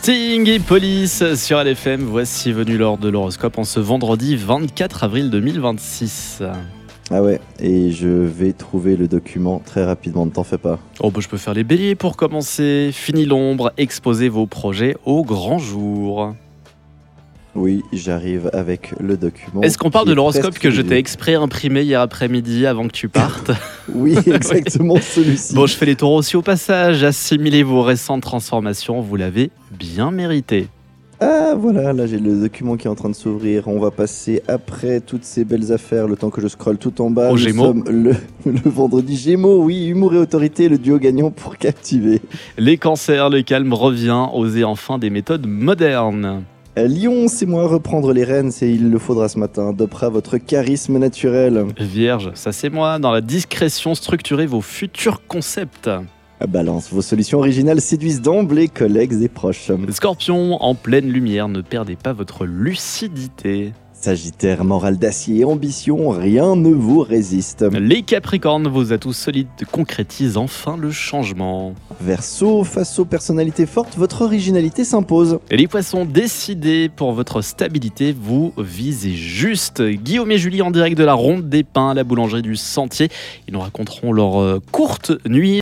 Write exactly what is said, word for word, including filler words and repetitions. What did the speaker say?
Sting et Police sur L F M, voici venu l'heure de l'horoscope en ce vendredi vingt-quatre avril deux mille vingt-six. Ah ouais, et je vais trouver le document très rapidement, ne t'en fais pas. Oh bah je peux faire les béliers pour commencer. Fini l'ombre, exposez vos projets au grand jour. Oui, j'arrive avec le document. Est-ce qu'on parle qui de est l'horoscope presque que je fini. t'ai exprès imprimé hier après-midi avant que tu partes? Oui, exactement celui-ci. Bon, je fais les taureaux aussi au passage. Assimilez vos récentes transformations, vous l'avez bien mérité. Ah voilà, là j'ai le document qui est en train de s'ouvrir. On va passer après toutes ces belles affaires, le temps que je scrolle tout en bas. Au Nous Gémeaux. sommes le, le vendredi Gémeaux, oui, humour et autorité, le duo gagnant pour captiver. Les cancers, le calme revient. Osez enfin des méthodes modernes. À Lyon, c'est moi reprendre les rênes, c'est il le faudra ce matin. Dopera votre charisme naturel. Vierge, ça c'est moi. Dans la discrétion, structurez vos futurs concepts. À Balance, vos solutions originales séduisent d'emblée collègues et proches. Scorpion, en pleine lumière, ne perdez pas votre lucidité. Sagittaire, morale d'acier et ambition, rien ne vous résiste. Les Capricornes, vos atouts solides concrétisent enfin le changement. Verseau, face aux personnalités fortes, votre originalité s'impose. Et les Poissons, décidez pour votre stabilité, vous visez juste. Guillaume et Julie en direct de la Ronde des Pins à la boulangerie du Sentier. Ils nous raconteront leur euh, courte nuit.